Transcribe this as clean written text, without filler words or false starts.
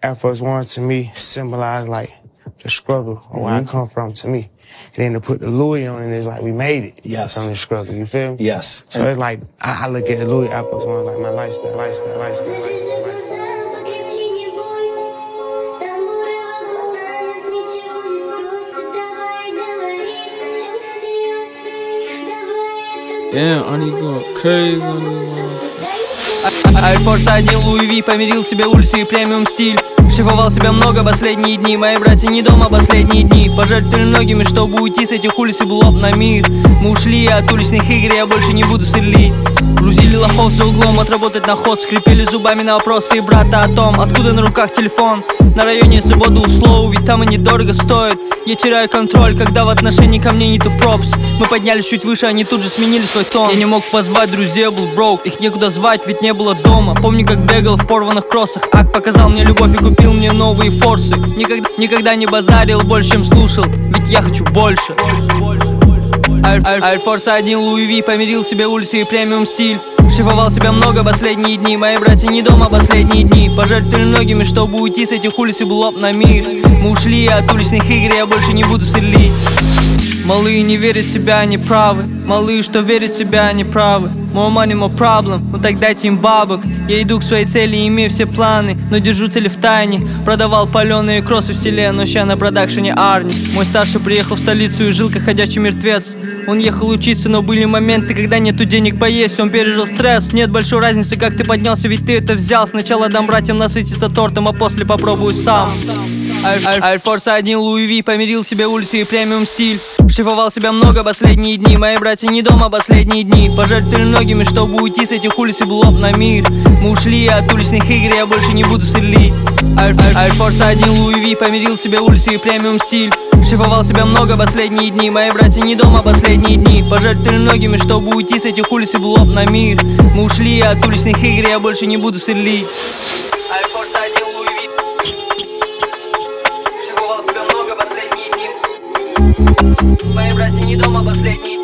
Air Force One to me symbolized like the struggle or where I come from to me. And then to put the Louis on it is like we made it from the struggle, you feel me? Yes. So it's like, I look at the Louis Air Force One like my lifestyle. Damn, Ani going crazy on these. Air Force 1, Louis V, помирил себе улицы и премиум стиль. Шлифовал себя много последние дни. Мои братья не дома последние дни. Пожертвовали многими, чтобы уйти с этих улиц и был на мир. Мы ушли от уличных игр, я больше не буду сверлить. Грузили лохов за углом, отработать на ход. Скрипели зубами на вопросы и брата о том, откуда на руках телефон. На районе свободы услову, ведь там они дорого стоят. Я теряю контроль, когда в отношении ко мне нету пропс. Мы поднялись чуть выше, они тут же сменили свой тон. Я не мог позвать друзей, я был broke. Их некуда звать, ведь не было дома. Помню, как бегал в порванных кроссах. Ак показал мне любовь и купил мне новые форсы. Никогда не базарил больше, чем слушал, ведь я хочу больше. Air Force 1, Louis V, помирил себе улицы и премиум стиль. Шлифовал себя много последние дни. Мои братья не дома последние дни. Пожертвовали многими, чтобы уйти с этих улиц и был на мир. Мы ушли от уличных игр, я больше не буду сверлить. Малые не верят в себя, они правы. Малые, что верят в себя, они правы. More money, more problem, ну так дайте им бабок. Я иду к своей цели, имею все планы, но держу цели в тайне. Продавал паленые кроссы в селе, но ща на продакшене Арни. Мой старший приехал в столицу и жил как ходячий мертвец. Он ехал учиться, но были моменты, когда нету денег поесть. Он пережил стресс, нет большой разницы, как ты поднялся, ведь ты это взял. Сначала дам братьям насытиться тортом, а после попробую сам. Air Force 1, Louis V, помирил себе улицы и премиум стиль. Шлифовал себя много последние дни. Мои братья не дома последние дни. Пожертвовали многими, чтобы уйти с этих улиц и был на мир. Мы ушли от уличных игр, я больше не буду сверлить. Air Force 1, Louis V, помирил себе улицы и премиум стиль. Шлифовал себя много последние дни. Мои братья не дома последние дни. Пожертвовали многими, чтобы уйти с этих улиц и был на мир. Мы ушли от уличных игр, я больше не буду сверлить. Air Force 1, Louis V, шлифовал себя много последние дни. Мои братья не дома последние дни.